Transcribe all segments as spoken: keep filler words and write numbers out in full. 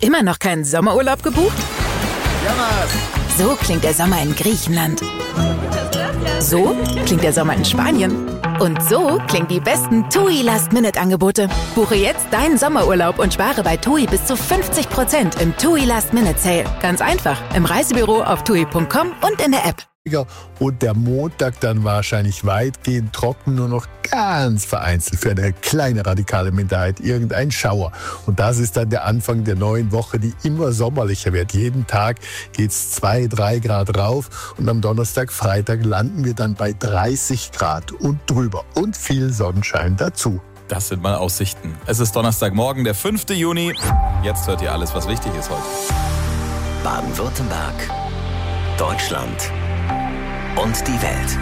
Immer noch keinen Sommerurlaub gebucht? Jamas. So klingt der Sommer in Griechenland. So klingt der Sommer in Spanien. Und so klingen die besten TUI Last-Minute-Angebote. Buche jetzt deinen Sommerurlaub und spare bei TUI bis zu fünfzig Prozent im TUI Last-Minute-Sale. Ganz einfach, im Reisebüro auf tui punkt com und in der App. Und der Montag dann wahrscheinlich weitgehend trocken, nur noch ganz vereinzelt für eine kleine radikale Minderheit irgendein Schauer. Und das ist dann der Anfang der neuen Woche, die immer sommerlicher wird. Jeden Tag geht's zwei, drei Grad rauf und am Donnerstag, Freitag landen wir dann bei dreißig Grad und drüber und viel Sonnenschein dazu. Das sind mal Aussichten. Es ist Donnerstagmorgen, der fünfte Juni. Jetzt hört ihr alles, was wichtig ist heute. Baden-Württemberg, Deutschland und die Welt.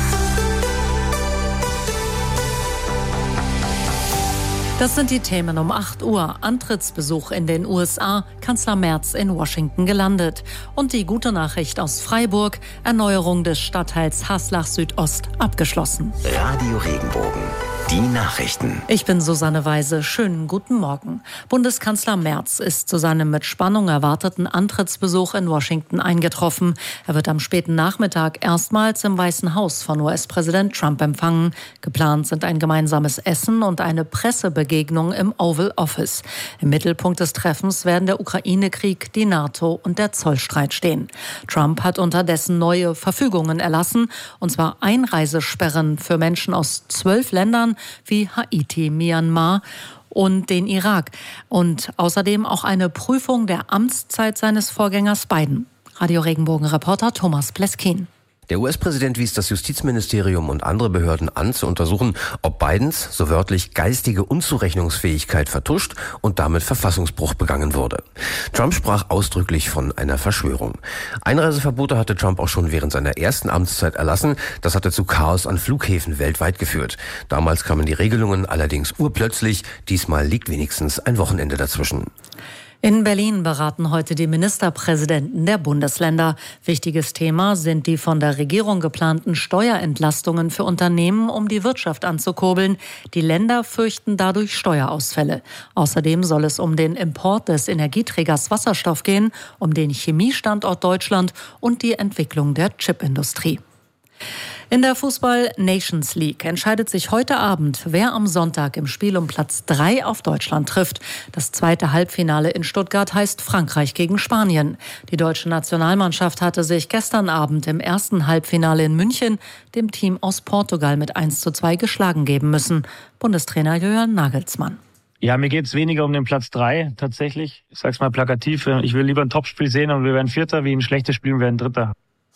Das sind die Themen um acht Uhr. Antrittsbesuch in den U S A, Kanzler Merz in Washington gelandet. Und die gute Nachricht aus Freiburg, Erneuerung des Stadtteils Haslach Südost abgeschlossen. Radio Regenbogen. Die Nachrichten. Ich bin Susanne Weise. Schönen guten Morgen. Bundeskanzler Merz ist zu seinem mit Spannung erwarteten Antrittsbesuch in Washington eingetroffen. Er wird am späten Nachmittag erstmals im Weißen Haus von U S-Präsident Trump empfangen. Geplant sind ein gemeinsames Essen und eine Pressebegegnung im Oval Office. Im Mittelpunkt des Treffens werden der Ukraine-Krieg, die NATO und der Zollstreit stehen. Trump hat unterdessen neue Verfügungen erlassen, und zwar Einreisesperren für Menschen aus zwölf Ländern wie Haiti, Myanmar und den Irak. Und außerdem auch eine Prüfung der Amtszeit seines Vorgängers Biden. Radio Regenbogen-Reporter Thomas Pleskin. Der U S-Präsident wies das Justizministerium und andere Behörden an, zu untersuchen, ob Bidens, so wörtlich, geistige Unzurechnungsfähigkeit vertuscht und damit Verfassungsbruch begangen wurde. Trump sprach ausdrücklich von einer Verschwörung. Einreiseverbote hatte Trump auch schon während seiner ersten Amtszeit erlassen. Das hatte zu Chaos an Flughäfen weltweit geführt. Damals kamen die Regelungen allerdings urplötzlich. Diesmal liegt wenigstens ein Wochenende dazwischen. In Berlin beraten heute die Ministerpräsidenten der Bundesländer. Wichtiges Thema sind die von der Regierung geplanten Steuerentlastungen für Unternehmen, um die Wirtschaft anzukurbeln. Die Länder fürchten dadurch Steuerausfälle. Außerdem soll es um den Import des Energieträgers Wasserstoff gehen, um den Chemiestandort Deutschland und die Entwicklung der Chipindustrie. In der Fußball-Nations League entscheidet sich heute Abend, wer am Sonntag im Spiel um Platz drei auf Deutschland trifft. Das zweite Halbfinale in Stuttgart heißt Frankreich gegen Spanien. Die deutsche Nationalmannschaft hatte sich gestern Abend im ersten Halbfinale in München dem Team aus Portugal mit eins zu zwei geschlagen geben müssen. Bundestrainer Julian Nagelsmann. Ja, mir geht's weniger um den Platz drei tatsächlich. Ich sag's mal plakativ. Ich will lieber ein Topspiel sehen und wir werden Vierter, wie ein schlechtes Spiel und wir werden Dritter.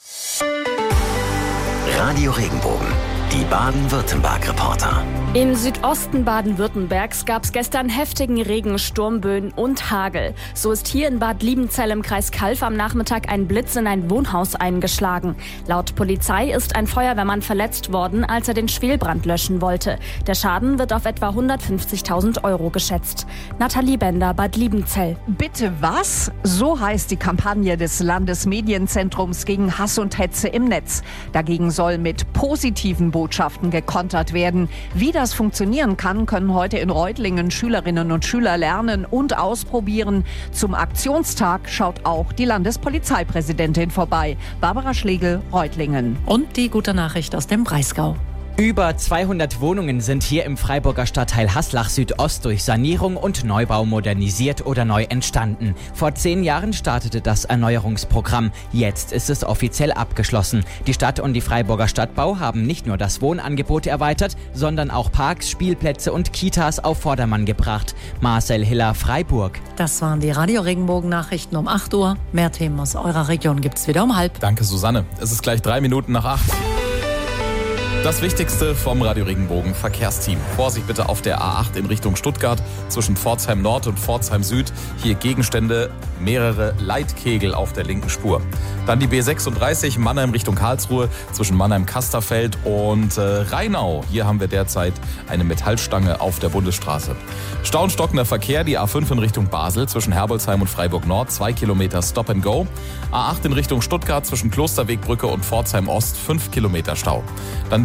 Radio Regenbogen, die Baden-Württemberg-Reporter. Im Südosten Baden-Württembergs gab es gestern heftigen Regen, Sturmböen und Hagel. So ist hier in Bad Liebenzell im Kreis Calw am Nachmittag ein Blitz in ein Wohnhaus eingeschlagen. Laut Polizei ist ein Feuerwehrmann verletzt worden, als er den Schwelbrand löschen wollte. Der Schaden wird auf etwa hundertfünfzigtausend Euro geschätzt. Nathalie Bender, Bad Liebenzell. Bitte was? So heißt die Kampagne des Landesmedienzentrums gegen Hass und Hetze im Netz. Dagegen soll mit positiven Botschaften gekontert werden. Wie das funktionieren kann, können heute in Reutlingen Schülerinnen und Schüler lernen und ausprobieren. Zum Aktionstag schaut auch die Landespolizeipräsidentin vorbei. Barbara Schlegel, Reutlingen. Und die gute Nachricht aus dem Breisgau. Über zweihundert Wohnungen sind hier im Freiburger Stadtteil Haslach Südost durch Sanierung und Neubau modernisiert oder neu entstanden. Vor zehn Jahren startete das Erneuerungsprogramm. Jetzt ist es offiziell abgeschlossen. Die Stadt und die Freiburger Stadtbau haben nicht nur das Wohnangebot erweitert, sondern auch Parks, Spielplätze und Kitas auf Vordermann gebracht. Marcel Hiller, Freiburg. Das waren die Radio Regenbogen Nachrichten um acht Uhr. Mehr Themen aus eurer Region gibt's wieder um halb. Danke, Susanne. Es ist gleich drei Minuten nach acht. Das Wichtigste vom Radio Regenbogen Verkehrsteam. Vorsicht bitte auf der A acht in Richtung Stuttgart zwischen Pforzheim Nord und Pforzheim Süd. Hier Gegenstände, mehrere Leitkegel auf der linken Spur. Dann die B sechsunddreißig Mannheim Richtung Karlsruhe zwischen Mannheim-Kasterfeld und äh, Rheinau. Hier haben wir derzeit eine Metallstange auf der Bundesstraße. Stau und stockender Verkehr, die A fünf in Richtung Basel zwischen Herbolzheim und Freiburg Nord, zwei Kilometer Stop and Go. A acht in Richtung Stuttgart zwischen Klosterwegbrücke und Pforzheim Ost, fünf Kilometer Stau. Dann die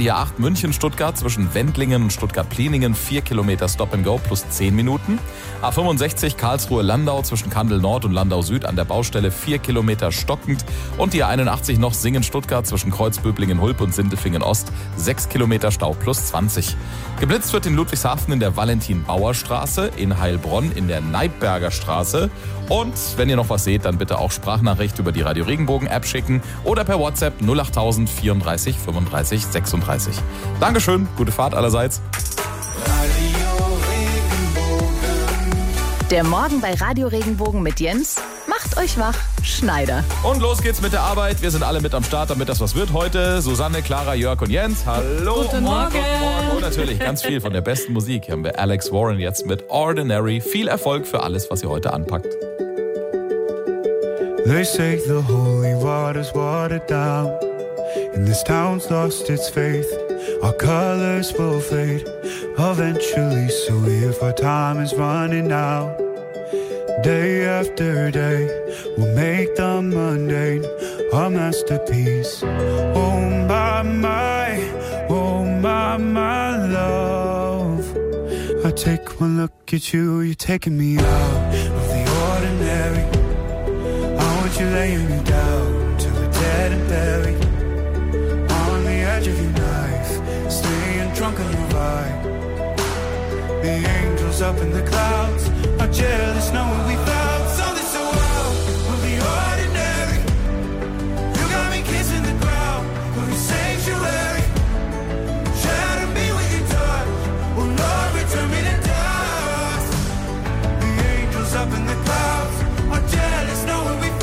die A acht München-Stuttgart zwischen Wendlingen und Stuttgart-Pliningen vier Kilometer Stop and Go plus zehn Minuten. A fünfundsechzig Karlsruhe-Landau zwischen Kandel Nord und Landau Süd an der Baustelle vier Kilometer stockend. Und die A einundachtzig noch Singen-Stuttgart zwischen Kreuzböblingen-Hulp und Sindelfingen-Ost sechs Kilometer Stau plus zwanzig. Geblitzt wird in Ludwigshafen in der Valentin-Bauer-Straße, in Heilbronn in der Neipberger Straße. Und wenn ihr noch was seht, dann bitte auch Sprachnachricht über die Radio Regenbogen App schicken oder per WhatsApp null acht null null vierunddreißig fünfunddreißig sechsunddreißig. Dankeschön, gute Fahrt allerseits. Der Morgen bei Radio Regenbogen mit Jens macht euch wach, Schneider. Und los geht's mit der Arbeit. Wir sind alle mit am Start, damit das was wird heute. Susanne, Clara, Jörg und Jens. Hallo. Guten Morgen. Und natürlich ganz viel von der besten Musik. Hier haben wir Alex Warren jetzt mit Ordinary. Viel Erfolg für alles, was ihr heute anpackt. They say the holy water's watered down, and this town's lost its faith. Our colors will fade eventually, so if our time is running out, day after day, we'll make the mundane our masterpiece. Oh my, my, oh my, my love, I take one look at you, you're taking me out of the ordinary. You're laying me down to the dead and buried on the edge of your knife, staying drunk on your vibe. The angels up in the clouds are jealous knowing we found something so wild of the ordinary. You got me kissing the ground of your sanctuary. Shatter me with your touch, oh Lord, return me to dust. The angels up in the clouds are jealous knowing we found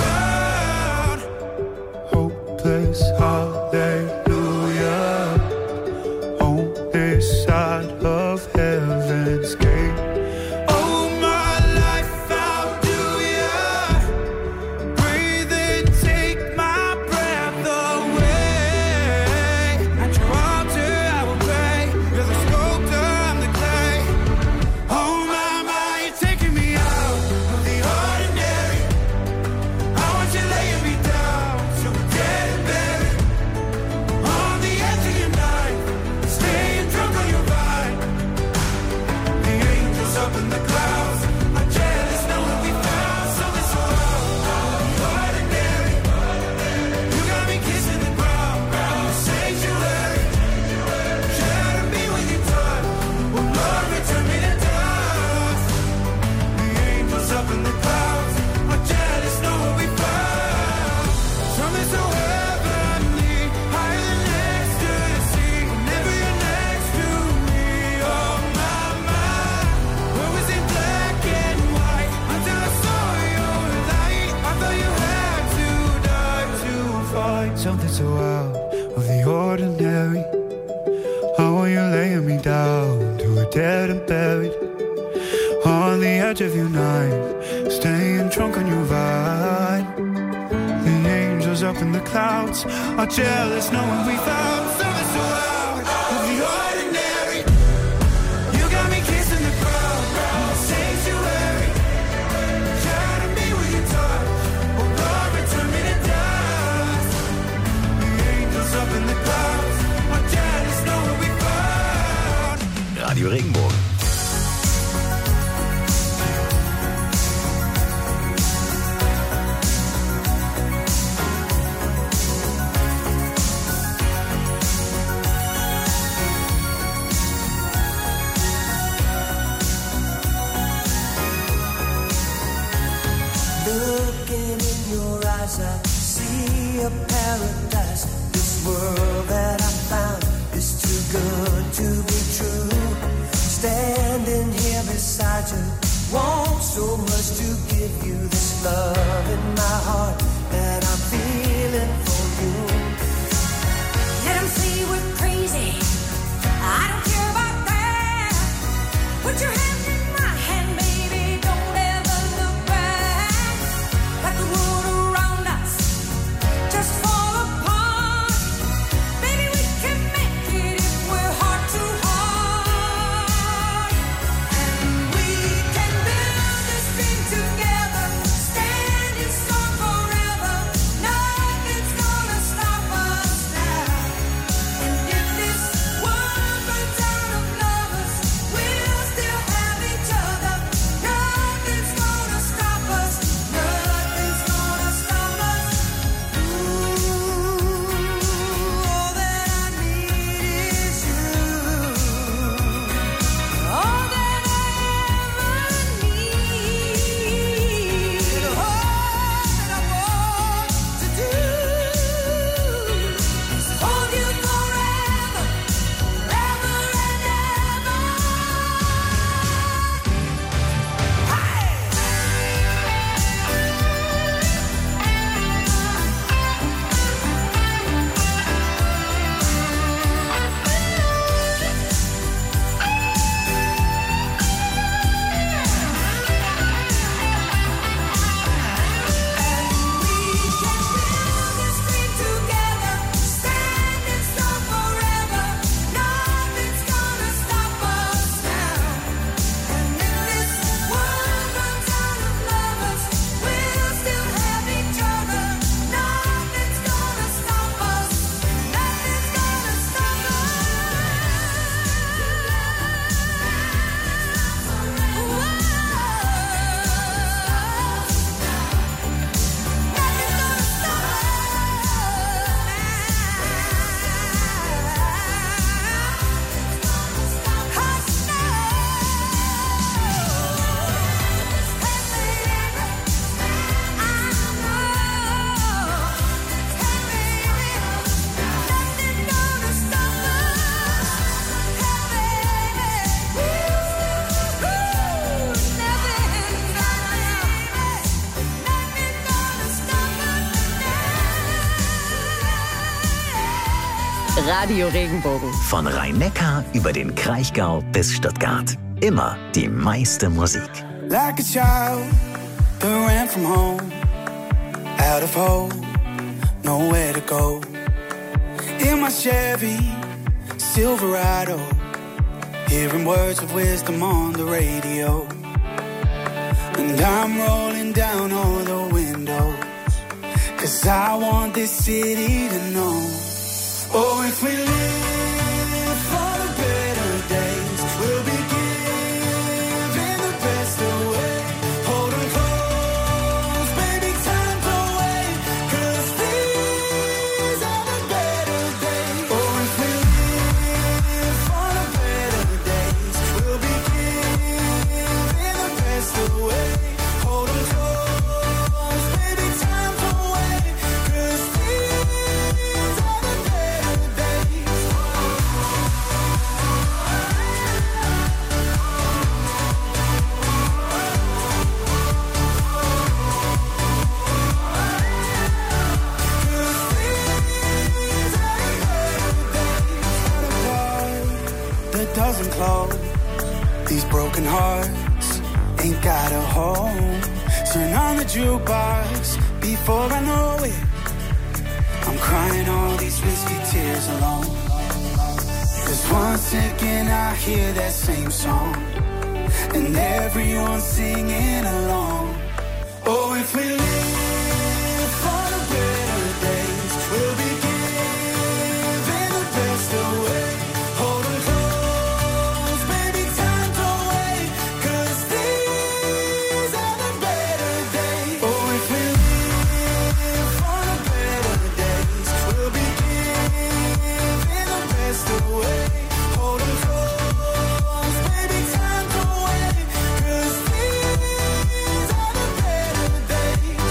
hopeless hallelujah on this side of heaven's gate. Oh, my life, how do ya breathe and take my breath away? At your altar I will pray. You're the sculptor, I'm the clay. Oh my, my, you're taking me out of the ordinary. I want you laying me down so we're dead and buried on the edge of your knife, staying drunk on your vine. The angels up in the clouds are jealous knowing we found something so ordinary. You got me kissing the ground in your sanctuary. Shatter me with your touch, oh Lord, return me to dust. The angels up in the clouds are jealous knowing we found something so heavenly, higher than ecstasy. Whenever you're next to me, oh my, my. What was in black and white until I saw your light? I thought you had to die to find something so out of the ordinary. How are you laying me down to a dead and buried on the edge of your knife, staying drunk on your vine. The angels up in the clouds are jealous knowing we found something so out of the ordinary. You got me kissing the ground in the sanctuary. Shatter me with your touch, oh Lord, return me to dust. The angels up in the clouds are jealous knowing we found. Radio Regenbogen. Looking in your eyes, I see a paradise. This world that I found is too good to be true. Standing here beside you, want so much to give you this love in my heart that I'm feeling for you. Let them say we're crazy, I don't care about that. Put your hand in my hand, baby, don't ever look back. Let the world around us just fall apart. Baby, we can make it if we're heart to heart. And we can build this dream together, stand Radio Regenbogen. Von Rhein-Neckar über den Kraichgau bis Stuttgart. Immer die meiste Musik. Like a child that ran from home, out of hope, nowhere to go. In my Chevy Silverado, hearing words of wisdom on the radio. And I'm rolling down all the windows, 'cause I want this city to know. Oh, if we live for the better days, we'll be giving the best away. Hold 'em close, baby, time to wait, 'cause these are the better days. Oh, if we live for the better days, we'll be giving the best away. Hold 'em close, baby, time to wait, 'cause these are the better days. That doesn't close. These broken hearts ain't got a home. Turn on the jukebox before I know it. I'm crying all these risky tears alone. 'Cause once again I hear that same song, and everyone's singing along. Oh, if we live for the better days, we'll be giving the best away. Hold 'em close, baby, time to wait, 'cause these are the better days. Oh, if we live for the better days, we'll be giving the best away. Hold 'em close, baby, time to wait, 'cause these are the better days.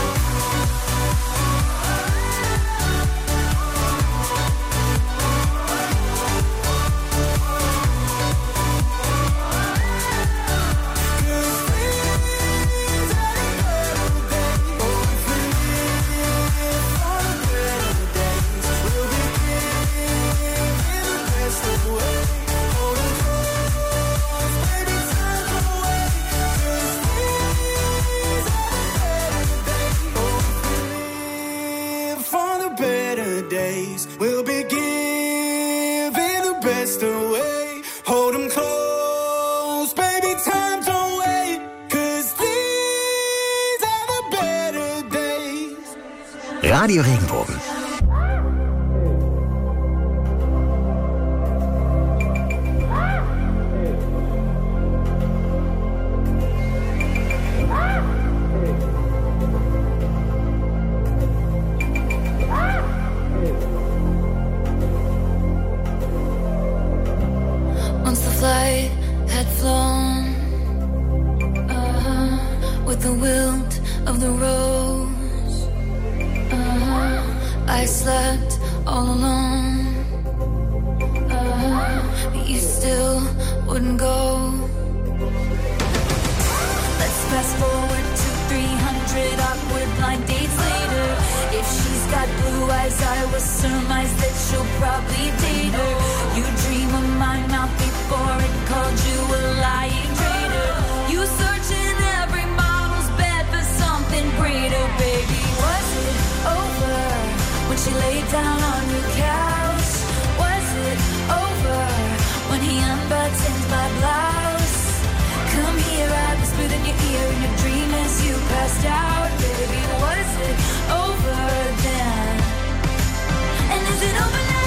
For the better days, we'll be giving the best away. Hold 'em close, baby, time to wait, 'cause these are the better days. Radio Regenbogen. Once the flight had flown, uh-huh, with the wilt of the rose, uh-huh, I slept all alone, uh-huh, but you still wouldn't go. Let's fast forward to three hundred awkward blind dates later. If she's got blue eyes, I will surmise that she'll probably date her. You dream of my mouth before it called you a lying traitor. You search in every model's bed for something greater, baby. Was it over when she laid down on your couch? Was it over when he unbuttoned my blouse? Come here, I whispered in your ear in your dream as you passed out, baby. Was it over then? And is it over now?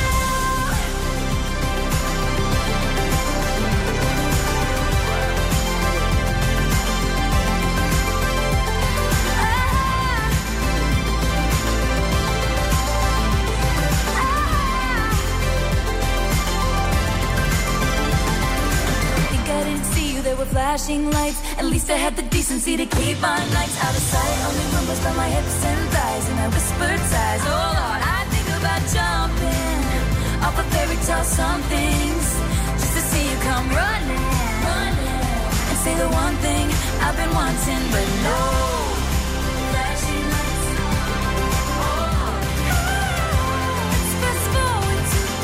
There were flashing lights. At least I had the decency to keep my nights out of sight. Only rumbles by my hips and thighs, and I whispered sighs. Oh Lord, I think about jumping off a fairy tale somethings just to see you come running, running, and say the one thing I've been wanting, but no. Flashing lights. Oh. Let's fast forward to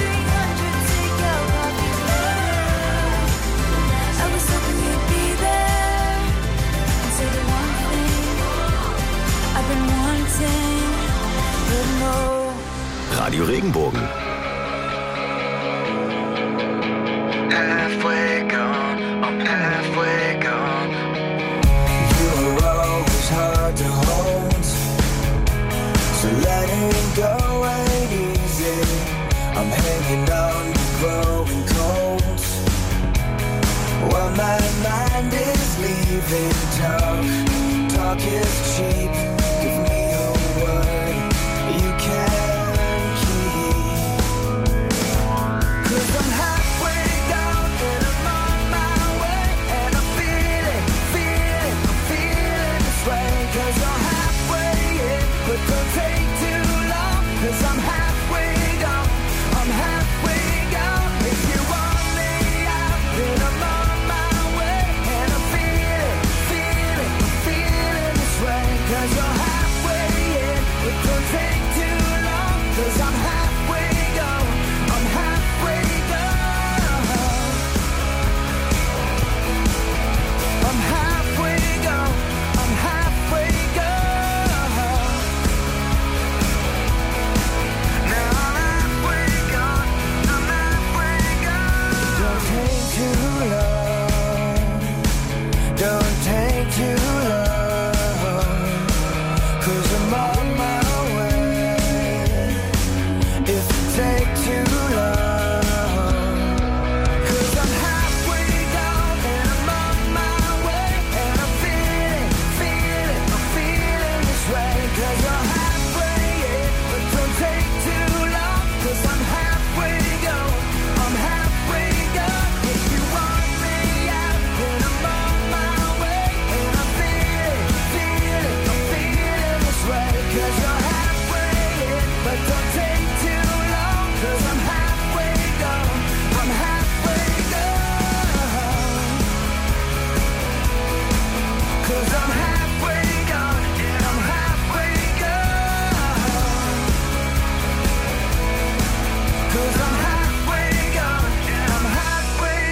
Radio Regenbogen. Halfway gone, I'm halfway gone. You were always hard to hold, so letting go ain't easy. I'm hanging on to growing cold, while my mind is leaving. Talk, talk is cheap. Give me a word you can keep. 'Cause I'm halfway down and I'm on my way, and I'm feeling, feeling, feeling this way. 'Cause I'm halfway in, but don't take too long. 'Cause I'm halfway gone, I'm halfway gone. If you want me out, then I'm on my way, and I'm feeling, feeling, feeling this way. 'Cause you're halfway in, but don't take too long. 'Cause I'm halfway gone, I'm halfway gone. I'm halfway gone, I'm halfway gone. Now I'm halfway gone, I'm halfway gone. Don't take too long, don't take too long. 'Cause I'm on my way. If you take too long, 'cause I'm halfway gone and I'm on my way, and I'm feeling, feeling, I'm feeling this way. 'Cause you're halfway in, but don't take too long. 'Cause I'm halfway gone, I'm halfway gone. If you want me out, then I'm on my way, and I'm feeling, feeling, I'm feeling this way. 'Cause you're halfway in, but don't take too long. 'Cause I'm halfway gone, I'm halfway gone. 'Cause I'm halfway gone, and I'm halfway gone. 'Cause I'm halfway gone, and I'm halfway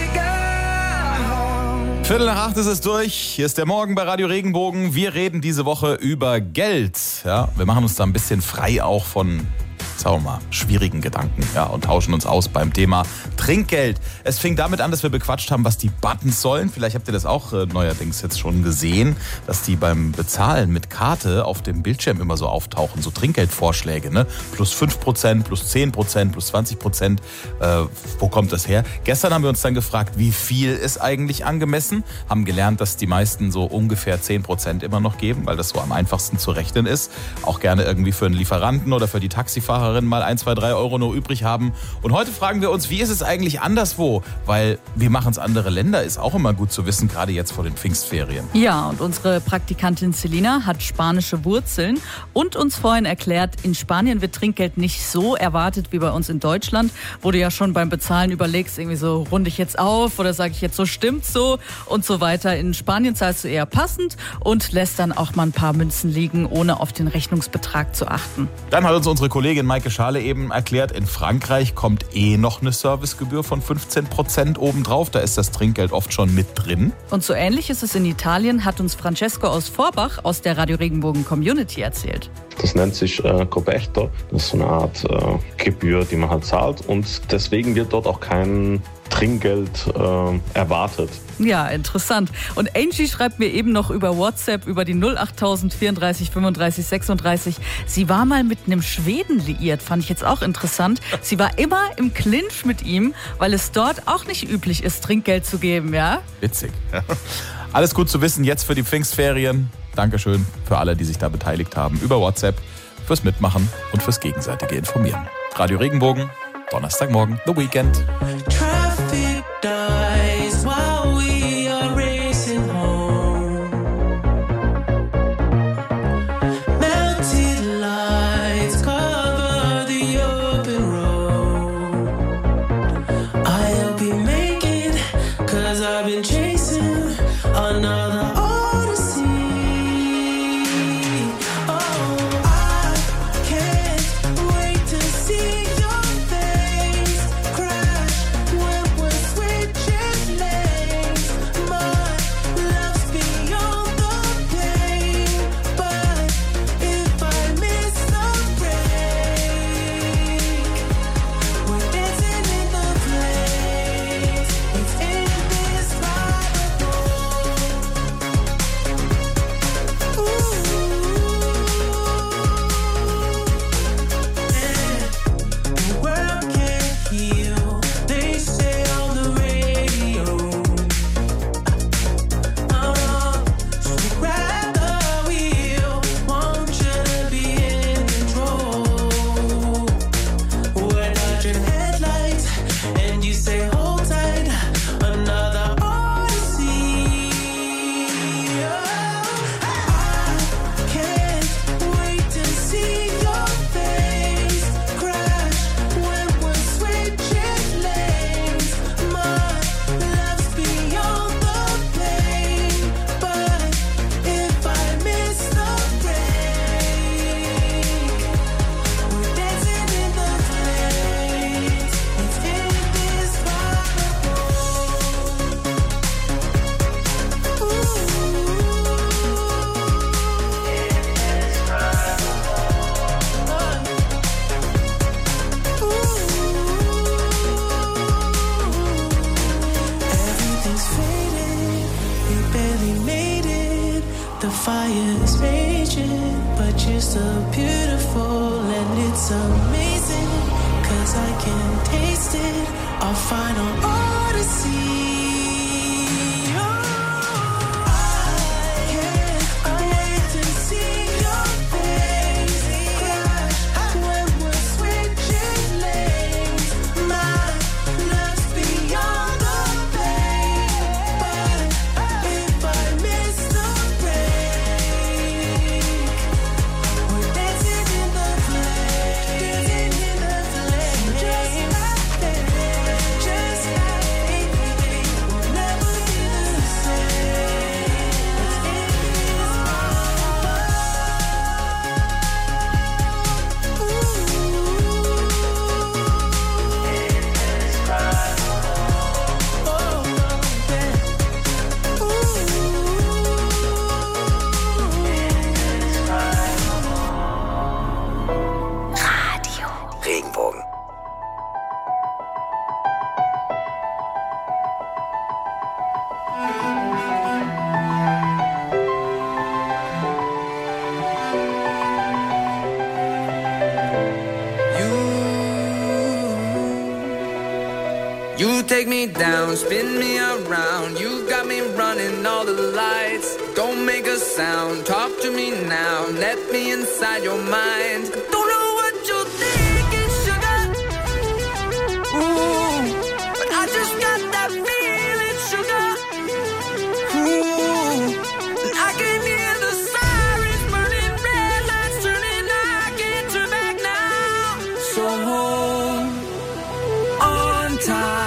gone. Viertel nach acht ist es durch. Hier ist der Morgen bei Radio Regenbogen. Wir reden diese Woche über Geld. Ja, wir machen uns da ein bisschen frei auch von, sagen wir mal, schwierigen Gedanken, ja, und tauschen uns aus beim Thema Trinkgeld. Es fing damit an, dass wir bequatscht haben, was die Buttons sollen. Vielleicht habt ihr das auch äh, neuerdings jetzt schon gesehen, dass die beim Bezahlen mit Karte auf dem Bildschirm immer so auftauchen, so Trinkgeldvorschläge, ne? Plus fünf Prozent, plus zehn Prozent, plus zwanzig Prozent. Äh, wo kommt das her? Gestern haben wir uns dann gefragt, wie viel ist eigentlich angemessen? Haben gelernt, dass die meisten so ungefähr zehn Prozent immer noch geben, weil das so am einfachsten zu rechnen ist. Auch gerne irgendwie für einen Lieferanten oder für die Taxifahrerin mal ein, zwei, drei Euro nur übrig haben. Und heute fragen wir uns, wie ist es eigentlich anderswo? Weil wie machen es andere Länder, ist auch immer gut zu wissen, gerade jetzt vor den Pfingstferien. Ja, und unsere Praktikantin Selina hat spanische Wurzeln und uns vorhin erklärt, in Spanien wird Trinkgeld nicht so erwartet wie bei uns in Deutschland, wo du ja schon beim Bezahlen überlegst, irgendwie so, runde ich jetzt auf oder sage ich jetzt so, stimmt's so und so weiter. In Spanien zahlst du eher passend und lässt dann auch mal ein paar Münzen liegen, ohne auf den Rechnungsbetrag zu achten. Dann hat uns unsere Kollegin Maike Schale eben erklärt, in Frankreich kommt eh noch eine Servicegebühr von fünfzehn Prozent obendrauf. Da ist das Trinkgeld oft schon mit drin. Und so ähnlich ist es in Italien, hat uns Francesco aus Vorbach aus der Radio Regenbogen Community erzählt. Das nennt sich äh, Coperto. Das ist so eine Art äh, Gebühr, die man halt zahlt. Und deswegen wird dort auch kein Trinkgeld äh, erwartet. Ja, interessant. Und Angie schreibt mir eben noch über WhatsApp über die null acht tausend vierunddreißig fünfunddreißig sechsunddreißig. Sie war mal mit einem Schweden liiert, fand ich jetzt auch interessant. Sie war immer im Clinch mit ihm, weil es dort auch nicht üblich ist, Trinkgeld zu geben, ja? Witzig. Alles gut zu wissen jetzt für die Pfingstferien. Dankeschön für alle, die sich da beteiligt haben über WhatsApp, fürs Mitmachen und fürs gegenseitige Informieren. Radio Regenbogen, Donnerstagmorgen, The Weekend. Traffic dies while we are racing home. Melted lights cover the open road. I'll be making, 'cause I've been chasing another odyssey. Oh, I can't wait to see your face crash but you're so beautiful and it's amazing, 'cause I can taste it, our final odyssey. You take me down, spin me around. You got me running all the lights. Don't make a sound, talk to me now. Let me inside your mind. Don't know what you're thinking, sugar. Ooh, but I just got that feeling, sugar. Ooh, and I can hear the sirens burning, red lights turning. I can't turn back now. So hold on tight.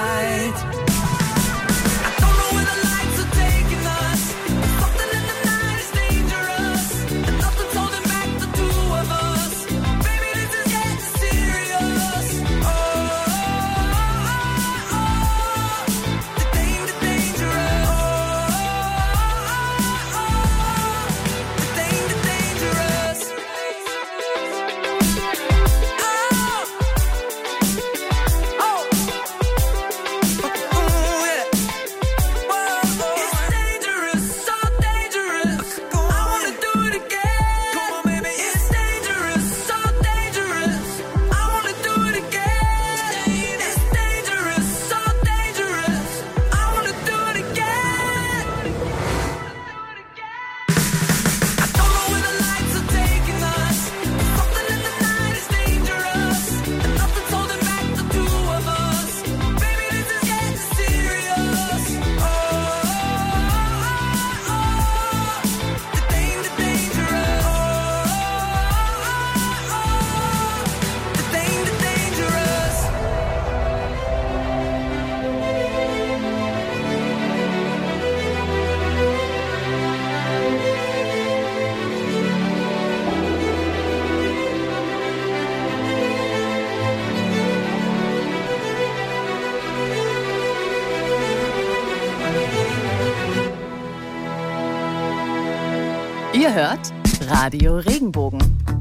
Ihr hört Radio Regenbogen.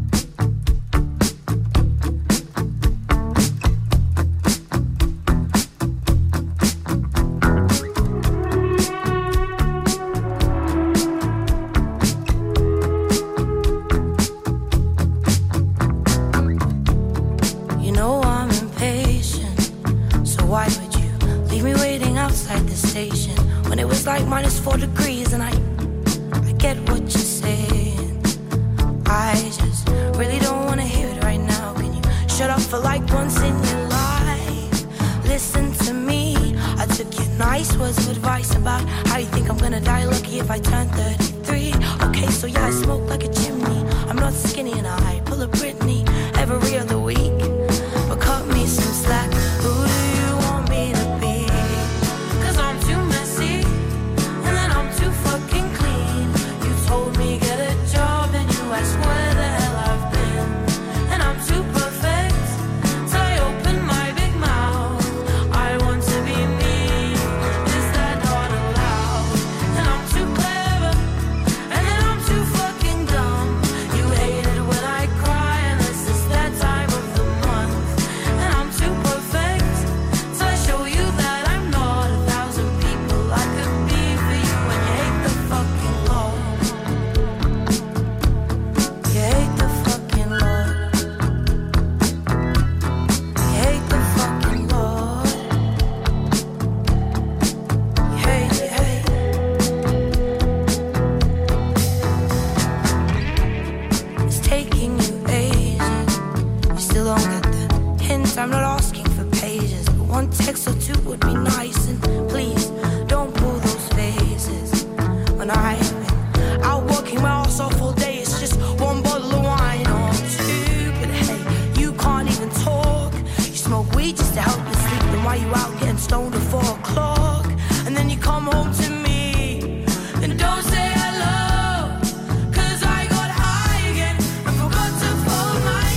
You know I'm impatient, so why would you leave me waiting outside the station when it was like minus four degrees and I, I get what you're saying. I just really don't want to hear it right now. Can you shut up for like once in your life? Listen to me. I took your nice words of advice about how you think I'm gonna die lucky if I turn thirty-three. Okay, so yeah, I smoke like a chimney. I'm not skinny and I pull a Britney every other week. But cut me some slack. Who do you want me to be? 'Cause I'm too messy and then I'm too fucking clean. You told me get a job and you asked where the hell I've been. And I'm too perfect, so I open my big mouth. I want to be me, is that not allowed? And I'm too clever, and then I'm too fucking dumb. taking you ages. You still don't get the hint. I'm not asking for pages, but one text or two would be nice. And please don't pull those faces when I've been out working my ass off all day. It's just one bottle of wine or two, but hey, you can't even talk. You smoke weed just to help you sleep. Then why you out getting stoned at four o'clock? And then you come home to me and don't say hello, 'cause I got high again and forgot to fold my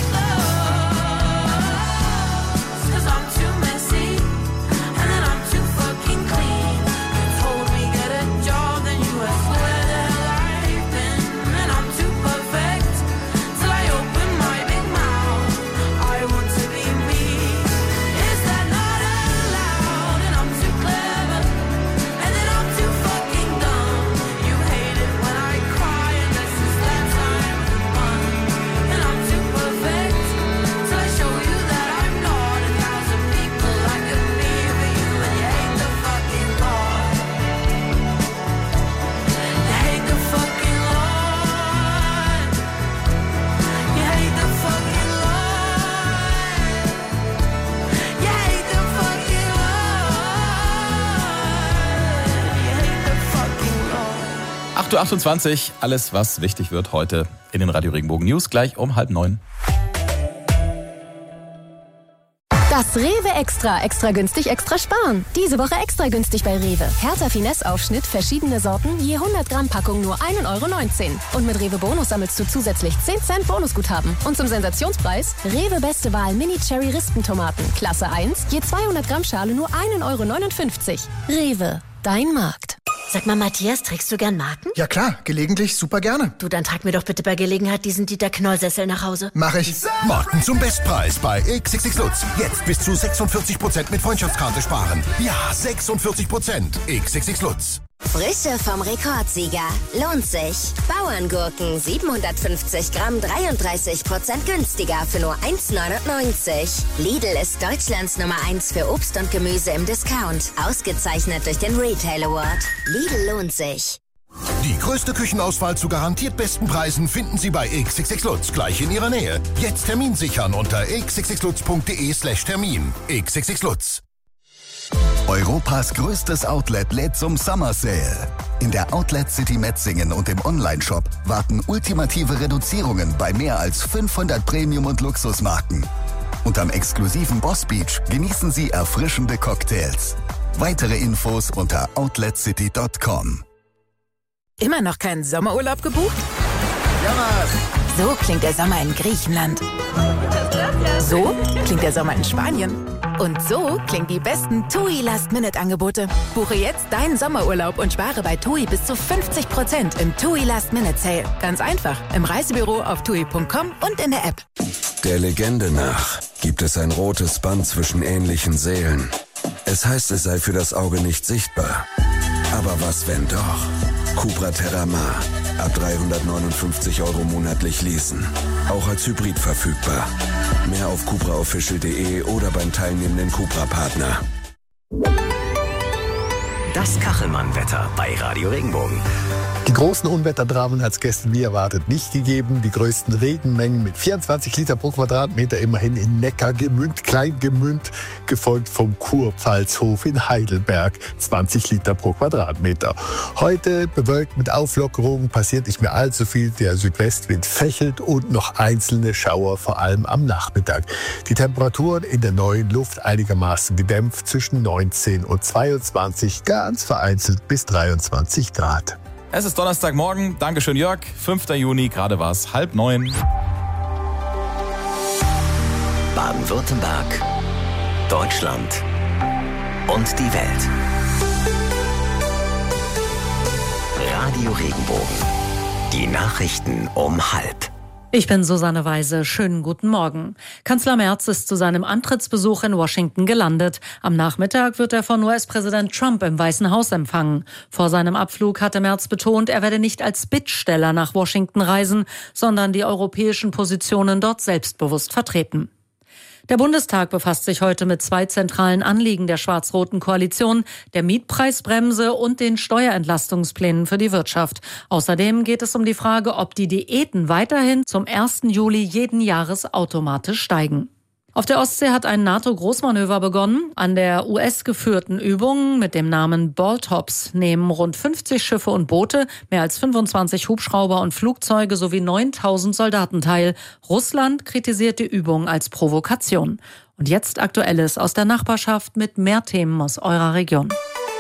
clothes. 'Cause I'm too messy and then I'm too fucking clean. You told me get a job, then you asked where the hell I've been. And I'm too perfect till I open my big mouth. I want to be me. Is that not allowed? And I'm too clever and then I'm too fucking dumb. You hate it when I cry and this is that time of month. And I'm too perfect till I show you that I'm not. A thousand people I could be for you, and you hate the fucking law. You hate the fucking law. You hate the fucking law. You hate the fucking law. You hate the fucking law. acht Uhr achtundzwanzig, alles was wichtig wird heute in den Radio Regenbogen News, gleich um halb neun. Das Rewe Extra. Extra günstig, extra sparen. Diese Woche extra günstig bei Rewe. Hertha Finesse-Aufschnitt, verschiedene Sorten, je hundert Gramm Packung nur ein Euro neunzehn. Und mit Rewe Bonus sammelst du zusätzlich zehn Cent Bonusguthaben. Und zum Sensationspreis, Rewe Beste Wahl Mini-Cherry-Rispentomaten. Klasse eins, je zweihundert Gramm Schale nur ein Euro neunundfünfzig. Rewe, dein Markt. Sag mal, Matthias, trägst du gern Marken? Ja klar, gelegentlich super gerne. Du, dann trag mir doch bitte bei Gelegenheit diesen Dieter Knoll-Sessel nach Hause. Mach ich. Marken zum Bestpreis bei X X X Lutz. Jetzt bis zu sechsundvierzig Prozent mit Freundschaftskarte sparen. Ja, sechsundvierzig Prozent. X X X Lutz. Frische vom Rekordsieger. Lohnt sich. Bauerngurken siebenhundertfünfzig Gramm, dreiunddreißig Prozent günstiger für nur eins neunundneunzig. Lidl ist Deutschlands Nummer eins für Obst und Gemüse im Discount. Ausgezeichnet durch den Retail Award. Lidl lohnt sich. Die größte Küchenauswahl zu garantiert besten Preisen finden Sie bei X X X Lutz, gleich in Ihrer Nähe. Jetzt Termin sichern unter x x x lutz punkt de slash Termin. X X X Lutz. Europas größtes Outlet lädt zum Summer Sale. In der Outlet City Metzingen und im Onlineshop warten ultimative Reduzierungen bei mehr als fünfhundert Premium- und Luxusmarken. Und am exklusiven Boss Beach genießen Sie erfrischende Cocktails. Weitere Infos unter outlet city punkt com. Immer noch keinen Sommerurlaub gebucht? Ja, So klingt der Sommer in Griechenland. So klingt der Sommer in Spanien. Und so klingen die besten TUI Last-Minute-Angebote. Buche jetzt deinen Sommerurlaub und spare bei TUI bis zu fünfzig Prozent im TUI Last-Minute-Sale. Ganz einfach, im Reisebüro auf tui punkt com und in der App. Der Legende nach gibt es ein rotes Band zwischen ähnlichen Seelen. Es heißt, es sei für das Auge nicht sichtbar. Aber was, wenn doch? Cupra Terramar. Ab dreihundertneunundfünfzig Euro monatlich leasen. Auch als Hybrid verfügbar. Mehr auf cupra official punkt de oder beim teilnehmenden Cupra-Partner. Das Kachelmann-Wetter bei Radio Regenbogen. Die großen Unwetterdramen hat es gestern wie erwartet nicht gegeben. Die größten Regenmengen mit vierundzwanzig Liter pro Quadratmeter immerhin in Neckargemünd, Kleingemünd, gefolgt vom Kurpfalzhof in Heidelberg, zwanzig Liter pro Quadratmeter. Heute bewölkt mit Auflockerungen, passiert nicht mehr allzu viel. Der Südwestwind fächelt und noch einzelne Schauer, vor allem am Nachmittag. Die Temperaturen in der neuen Luft einigermaßen gedämpft zwischen neunzehn und zweiundzwanzig, ganz vereinzelt bis dreiundzwanzig Grad. Es ist Donnerstagmorgen. Dankeschön, Jörg. fünfter Juni, gerade war es halb neun. Baden-Württemberg, Deutschland und die Welt. Radio Regenbogen. Die Nachrichten um halb. Ich bin Susanne Weise. Schönen guten Morgen. Kanzler Merz ist zu seinem Antrittsbesuch in Washington gelandet. Am Nachmittag wird er von U S-Präsident Trump im Weißen Haus empfangen. Vor seinem Abflug hatte Merz betont, er werde nicht als Bittsteller nach Washington reisen, sondern die europäischen Positionen dort selbstbewusst vertreten. Der Bundestag befasst sich heute mit zwei zentralen Anliegen der schwarz-roten Koalition, der Mietpreisbremse und den Steuerentlastungsplänen für die Wirtschaft. Außerdem geht es um die Frage, ob die Diäten weiterhin zum ersten Juli jeden Jahres automatisch steigen. Auf der Ostsee hat ein NATO-Großmanöver begonnen. An der U S-geführten Übung mit dem Namen Balltops nehmen rund fünfzig Schiffe und Boote, mehr als fünfundzwanzig Hubschrauber und Flugzeuge sowie neuntausend Soldaten teil. Russland kritisiert die Übung als Provokation. Und jetzt Aktuelles aus der Nachbarschaft mit mehr Themen aus eurer Region.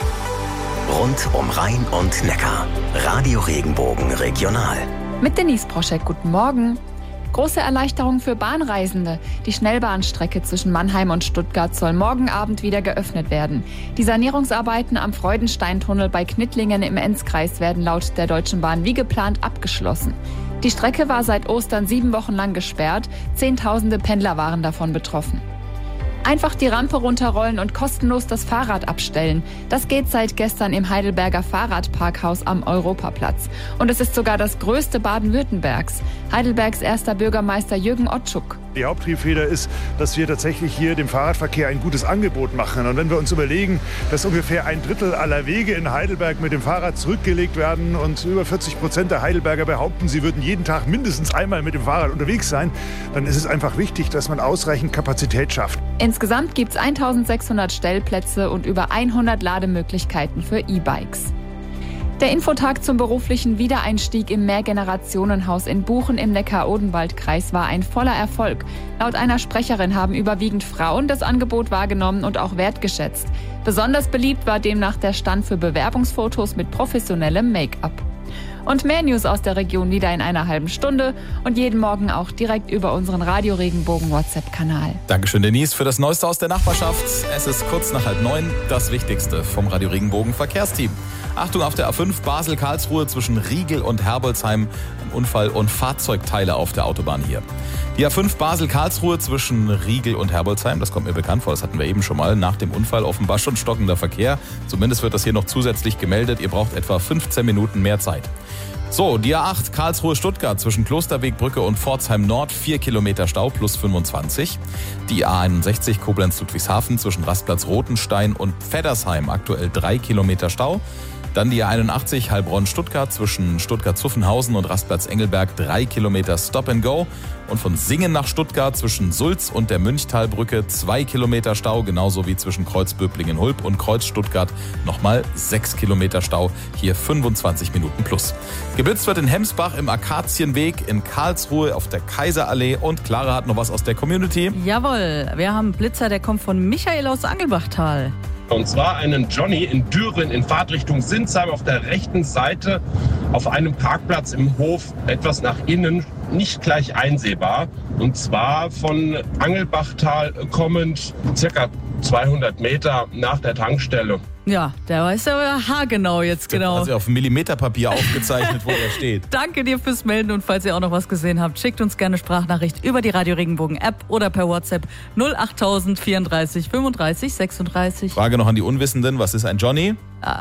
Rund um Rhein und Neckar. Radio Regenbogen Regional. Mit Denise Proschek, guten Morgen. Große Erleichterung für Bahnreisende. Die Schnellbahnstrecke zwischen Mannheim und Stuttgart soll morgen Abend wieder geöffnet werden. Die Sanierungsarbeiten am Freudensteintunnel bei Knittlingen im Enzkreis werden laut der Deutschen Bahn wie geplant abgeschlossen. Die Strecke war seit Ostern sieben Wochen lang gesperrt. Zehntausende Pendler waren davon betroffen. Einfach die Rampe runterrollen und kostenlos das Fahrrad abstellen. Das geht seit gestern im Heidelberger Fahrradparkhaus am Europaplatz. Und es ist sogar das größte Baden-Württembergs. Heidelbergs erster Bürgermeister Jürgen Otschuk. Die Haupttriebfeder ist, dass wir tatsächlich hier dem Fahrradverkehr ein gutes Angebot machen. Und wenn wir uns überlegen, dass ungefähr ein Drittel aller Wege in Heidelberg mit dem Fahrrad zurückgelegt werden und über vierzig Prozent der Heidelberger behaupten, sie würden jeden Tag mindestens einmal mit dem Fahrrad unterwegs sein, dann ist es einfach wichtig, dass man ausreichend Kapazität schafft. Insgesamt gibt es eintausendsechshundert Stellplätze und über hundert Lademöglichkeiten für E-Bikes. Der Infotag zum beruflichen Wiedereinstieg im Mehrgenerationenhaus in Buchen im Neckar-Odenwald-Kreis war ein voller Erfolg. Laut einer Sprecherin haben überwiegend Frauen das Angebot wahrgenommen und auch wertgeschätzt. Besonders beliebt war demnach der Stand für Bewerbungsfotos mit professionellem Make-up. Und mehr News aus der Region wieder in einer halben Stunde und jeden Morgen auch direkt über unseren Radio Regenbogen WhatsApp-Kanal. Dankeschön, Denise, für das Neueste aus der Nachbarschaft. Es ist kurz nach halb neun, das Wichtigste vom Radio Regenbogen Verkehrsteam. Achtung auf der A fünf Basel-Karlsruhe zwischen Riegel und Herbolzheim. Ein Unfall und Fahrzeugteile auf der Autobahn hier. Die A fünf Basel-Karlsruhe zwischen Riegel und Herbolzheim, das kommt mir bekannt vor, das hatten wir eben schon mal. Nach dem Unfall offenbar schon stockender Verkehr. Zumindest wird das hier noch zusätzlich gemeldet. Ihr braucht etwa fünfzehn Minuten mehr Zeit. So, die A acht Karlsruhe-Stuttgart zwischen Klosterwegbrücke und Pforzheim Nord, vier Kilometer Stau plus fünfundzwanzig. Die A einundsechzig Koblenz-Ludwigshafen zwischen Rastplatz Rotenstein und Pfeddersheim, aktuell drei Kilometer Stau. Dann die A einundachtzig Heilbronn-Stuttgart zwischen Stuttgart-Zuffenhausen und Rastplatz Engelberg, drei Kilometer Stop and Go. Und von Singen nach Stuttgart zwischen Sulz und der Münchtalbrücke zwei Kilometer Stau, genauso wie zwischen Kreuz-Böblingen-Hulb und Kreuz-Stuttgart nochmal sechs Kilometer Stau, hier fünfundzwanzig Minuten plus. Geblitzt wird in Hemsbach im Akazienweg, in Karlsruhe auf der Kaiserallee und Clara hat noch was aus der Community. Jawohl, wir haben einen Blitzer, der kommt von Michael aus Angelbachtal. Und zwar einen Johnny in Düren in Fahrtrichtung Sinsheim auf der rechten Seite auf einem Parkplatz im Hof, etwas nach innen, nicht gleich einsehbar. Und zwar von Angelbachtal kommend circa zweihundert Meter nach der Tankstelle. Ja, der weiß ja haargenau jetzt genau. Also auf Millimeterpapier aufgezeichnet, wo er steht. Danke dir fürs Melden und falls ihr auch noch was gesehen habt, schickt uns gerne Sprachnachricht über die Radio Regenbogen App oder per WhatsApp null acht null vierunddreißig fünfunddreißig sechsunddreißig. Frage noch an die Unwissenden, was ist ein Johnny?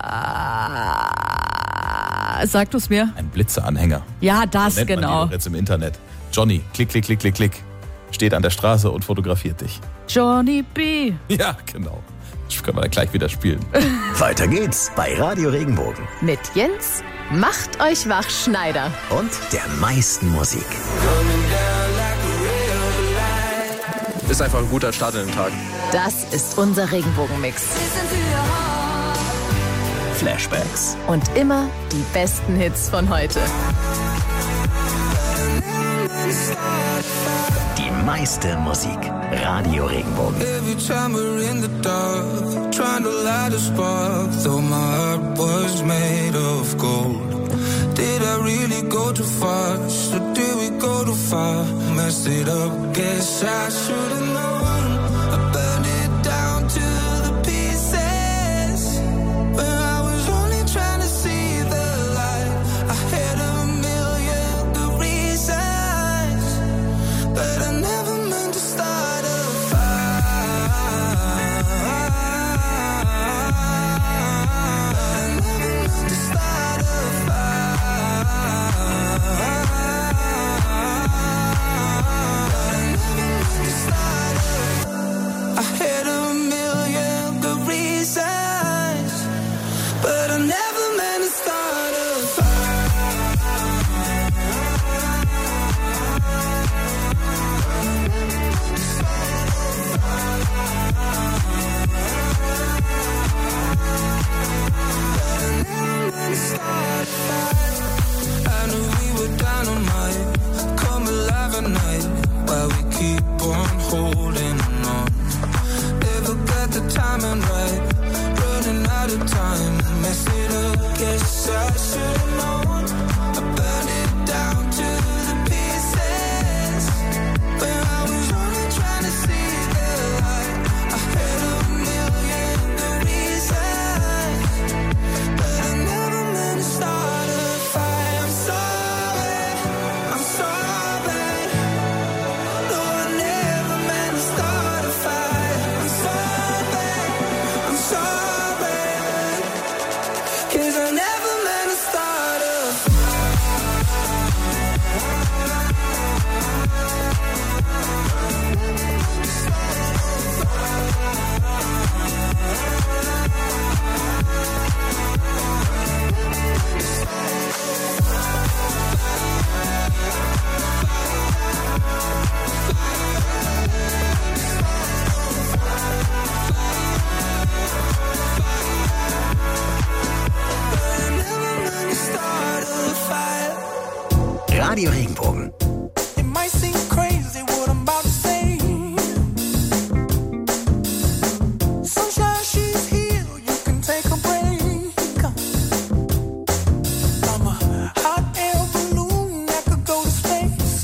Ah, sag du's mir. Ein Blitzeranhänger. Ja, das so nennt genau. Man die jetzt im Internet. Johnny, klick, klick, klick, klick, klick. Steht an der Straße und fotografiert dich. Johnny B. Ja, genau. Das können wir dann gleich wieder spielen. Weiter geht's bei Radio Regenbogen. Mit Jens, macht euch wach, Schneider. Und der meisten Musik. Ist einfach ein guter Start in den Tag. Das ist unser Regenbogenmix. Flashbacks. Und immer die besten Hits von heute. Die meiste Musik. Radio Regenbogen. Every time we're in the dark, trying to light a spark, though my heart was made of gold. Did I really go too fast, or did we go too far? Messed it up, guess I should've known. I burned it down to the pieces, when I was only trying to see the light. I had a million good reasons, but I never meant to start a fire. night while we keep on holding on. Never got the timing right, running out of time, mess it up. Guess I should've known. I burned it down to the pieces when I was only trying to see the light. I had a million good reasons, but I never meant to start a fight. I'm sorry, I'm sorry. No, I never meant to start a fight. I'm sorry, I'm sorry, 'cause I never meant to start a Radio Regenbogen. It might seem crazy what I'm about to say. Sunshine, she's here, you can take a break. I'm a hot air balloon that could go to space.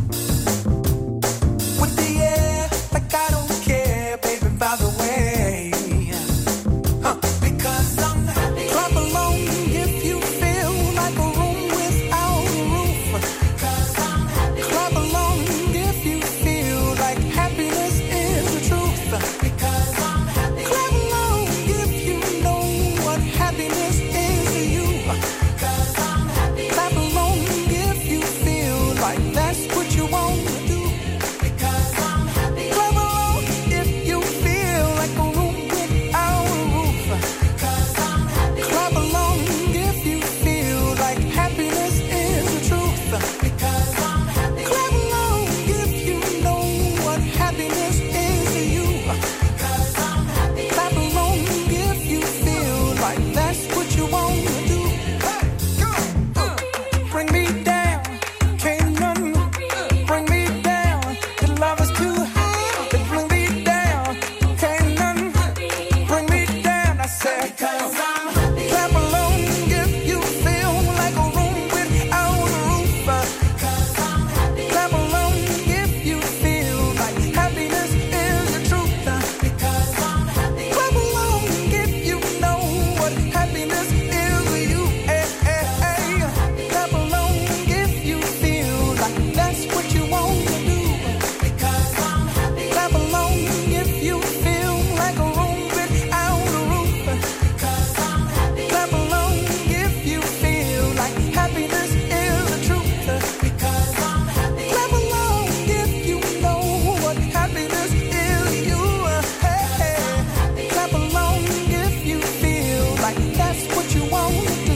With the air, like I don't care, baby, by the way. Huh. Because I'm happy. Clap along if you feel like a room without a roof. Clap along if you feel like happiness is the truth. Because I'm happy. Clap along if you know what happiness is to you. Because I'm happy. Clap along if you feel like that's what you want to do. Because I'm happy. Clap along if you feel like a room without a roof. Because I'm happy. Clap along if you feel like happiness is the truth. Because I'm happy. Clap along if you know what happiness is to you. Because I'm happy. Clap along if you feel like that's what you want to do. Hey, go, uh, bring me down, can't none bring me down. The love is too high, to bring me down, can't none bring me down. I said, because I'm happy. Clap along if you feel like a room without a roof. Because I'm happy. Clap along if you feel like happiness is the truth. Because I'm happy. Clap along if you know what happiness is to you. Hey, hey, hey. Clap along if you feel like that's what you want to do. Because I'm happy. Clap along if you feel like a room without a roof. Because I'm happy. Clap along if you feel like happiness is the truth. Because I'm happy. Clap along if you know what happiness is to you. Hey, hey. Clap along if you feel like that's what you want to do.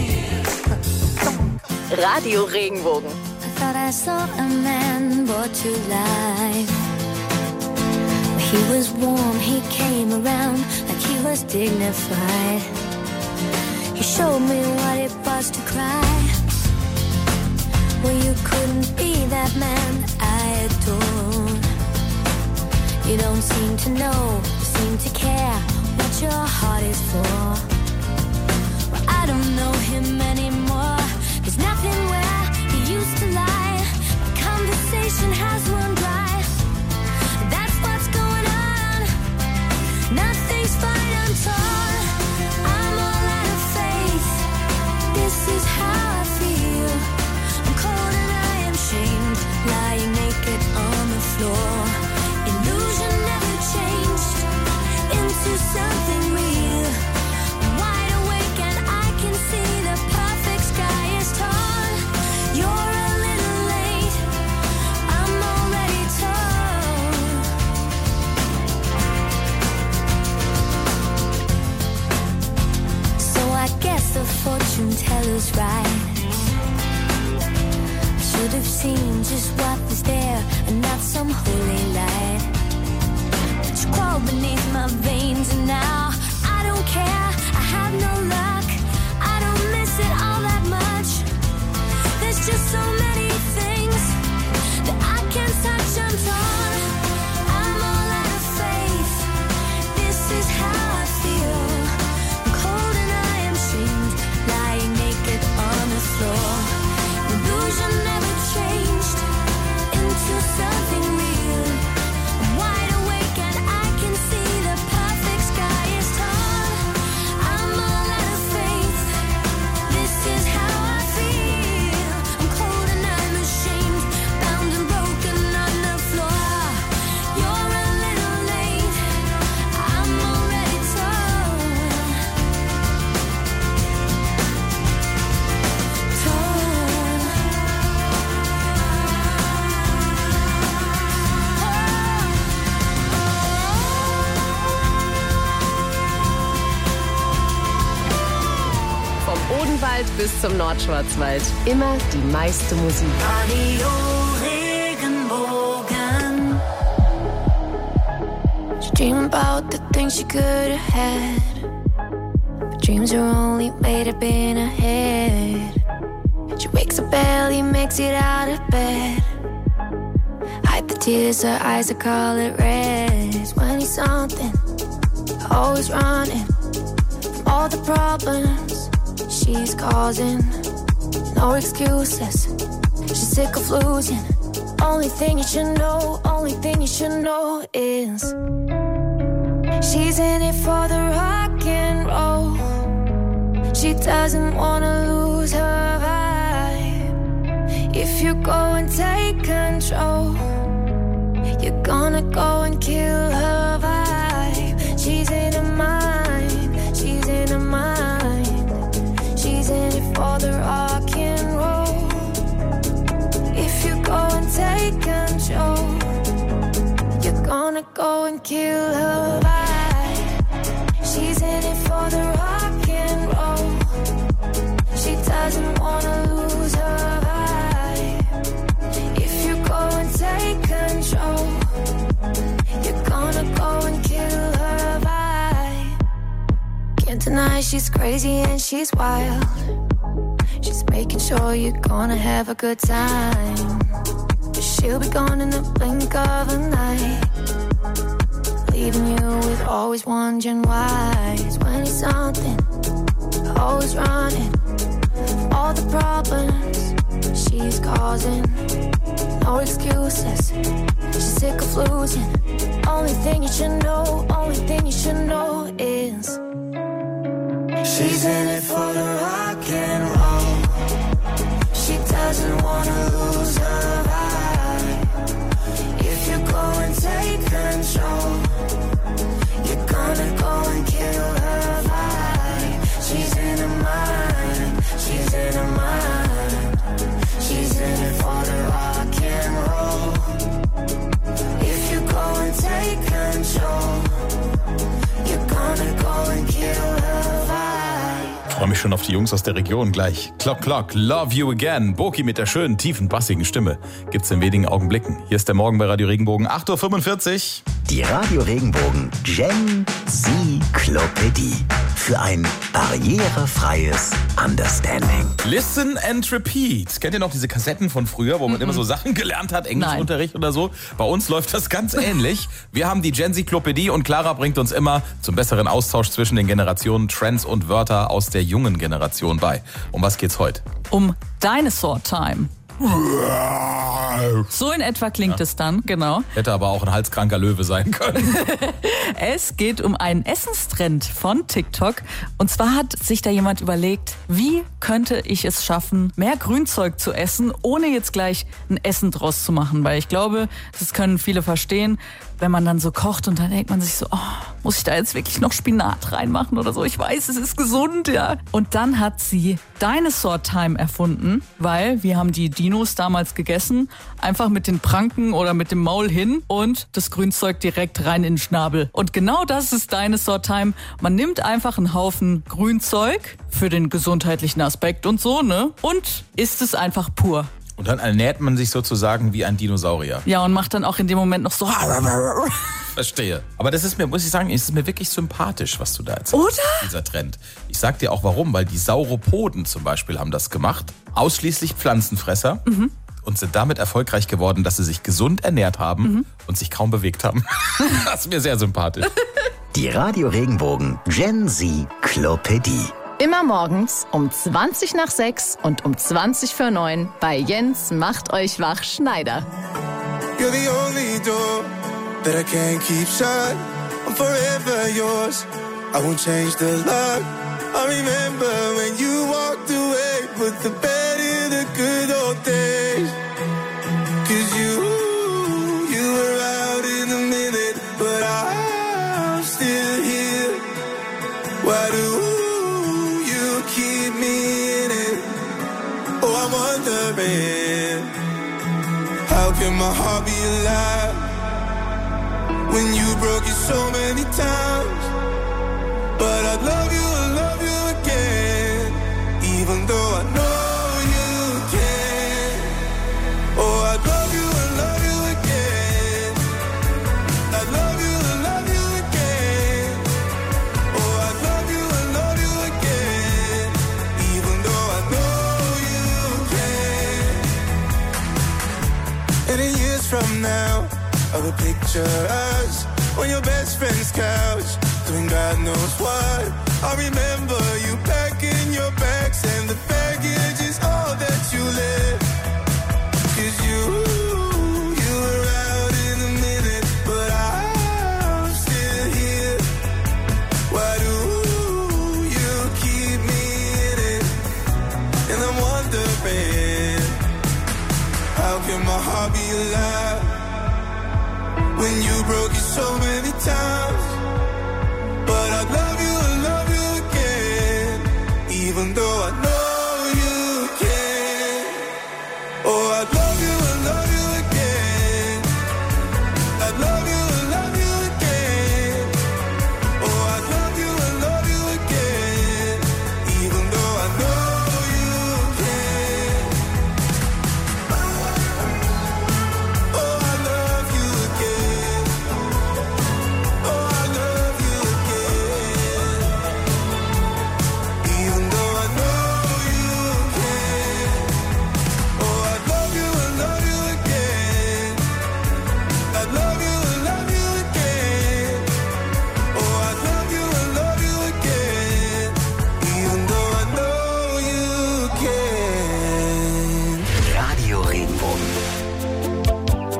Radio Regenbogen. I thought I saw a man brought to life. He was warm, he came around like he was dignified. He showed me what it was to cry. Well, you couldn't be that man that I adored. You don't seem to know, seem to care what your heart is for. Well, I don't know him anymore. There's nothing where he used to lie. The conversation has run dry. That's what's going on. Nothing's fine, I'm torn. I'm all out of faith. This is how I feel. I'm cold and I am shamed, lying naked on the floor. Illusion never changed into something real. I'm wide awake and I can see the perfect sky is torn. You're a little late. I'm already bis zum Nordschwarzwald. Immer die meiste Musik. Radio Regenbogen. She dream about the things she could have had, but dreams are only made up in her head. She wakes up early, makes it out of bed. Hide the tears, her eyes are color red. twenty something, always running from all the problems she's causing. No excuses, she's sick of losing. Only thing you should know, only thing you should know is she's in it for the rock and roll. She doesn't wanna lose her vibe. If you go and take control, you're gonna go and kill her vibe. She's in her mind, she's in her mind. She's in it for the rock and roll. If you go and take control, you're gonna go and kill her vibe. She's in it for the rock and roll. She doesn't wanna lose her vibe. If you go and take control, you're gonna go and kill her vibe. Can't deny she's crazy and she's wild. She's making sure you're gonna have a good time. But she'll be gone in the blink of an eye, leaving you with always wondering why. twenty something, always running from all the problems she's causing. No excuses, she's sick of losing. Only thing you should know, only thing you should know is she's in it for the rock and roll. She doesn't wanna lose her vibe. If you go and take control, you're gonna go and kill her vibe. She's in her mind, she's in her mind. She's in it for the rock and roll. If you go and take control, you're gonna go and kill her vibe. Ich freue mich schon auf die Jungs aus der Region gleich. Clock, Clock, Love You Again. Boki mit der schönen, tiefen, bassigen Stimme gibt's in wenigen Augenblicken. Hier ist der Morgen bei Radio Regenbogen, acht Uhr fünfundvierzig. Die Radio Regenbogen Gen Zyklopädie. Für ein barrierefreies Understanding. Listen and repeat. Kennt ihr noch diese Kassetten von früher, wo man mm-mm. immer so Sachen gelernt hat, Englischunterricht oder so? Bei uns läuft das ganz ähnlich. Wir haben die Gen Zyklopädie und Clara bringt uns immer zum besseren Austausch zwischen den Generationen Trends und Wörter aus der jungen Generation bei. Um was geht's heute? Um Dinosaur Time. So in etwa klingt ja. es dann, genau. Hätte aber auch ein halskranker Löwe sein können. Es geht um einen Essenstrend von TikTok. Und zwar hat sich da jemand überlegt, wie könnte ich es schaffen, mehr Grünzeug zu essen, ohne jetzt gleich ein Essen draus zu machen. Weil ich glaube, das können viele verstehen, wenn man dann so kocht und dann denkt man sich so, oh, muss ich da jetzt wirklich noch Spinat reinmachen oder so? Ich weiß, es ist gesund, ja. Und dann hat sie Dinosaur Time erfunden, weil wir haben die Dinos damals gegessen, einfach mit den Pranken oder mit dem Maul hin und das Grünzeug direkt rein in den Schnabel. Und genau das ist Dinosaur Time. Man nimmt einfach einen Haufen Grünzeug für den gesundheitlichen Aspekt und so, ne? Und isst es einfach pur. Und dann ernährt man sich sozusagen wie ein Dinosaurier. Ja, und macht dann auch in dem Moment noch so... Verstehe. Aber das ist mir, muss ich sagen, ist mir wirklich sympathisch, was du da erzählst. Oder? Dieser Trend. Ich sag dir auch warum, weil die Sauropoden zum Beispiel haben das gemacht. Ausschließlich Pflanzenfresser. Mhm. Und sind damit erfolgreich geworden, dass sie sich gesund ernährt haben mhm. und sich kaum bewegt haben. Das ist mir sehr sympathisch. Die Radio Regenbogen Gen Zyklopädie. Immer morgens um zwanzig nach sechs und um zwanzig vor neun bei Jens macht euch wach Schneider. You're the only door that I can't keep shut. I'm forever yours. I won't change the lock. I remember when you walked away, put the bed in the good old days. Cause you, you were out in a minute, but I'm still here. Why do keep me in it? Oh, I'm wondering, how can my heart be alive when you broke it so many times? But I'd love you, I'd love you again, even though I know you can. Oh, I'd love you and love you again. I'd love you and love you again. Oh, I'd love you and love you again, even though I know you can. And in years from now, I will picture us on your best friend's couch, doing God knows what. I remember you packing your bags, and the baggage is all that you left. Cause you, you were out in a minute, but I'm still here. Why do you keep me in it? And I'm wondering, how can my heart be alive when you broke it so many times? But I'd love you and love you again, even though I know you can. Oh, I'd love you and love you again. I'd love you and love you again. Oh, I'd love you and love you again, even though I know you can. Oh, I love you again. Oh, I love you again, even though I know you can. Oh, I'd love you and love you again. I'd love you and love you again. Oh, I'd love you and love you again, even though I know you can. Radio Regenbogen.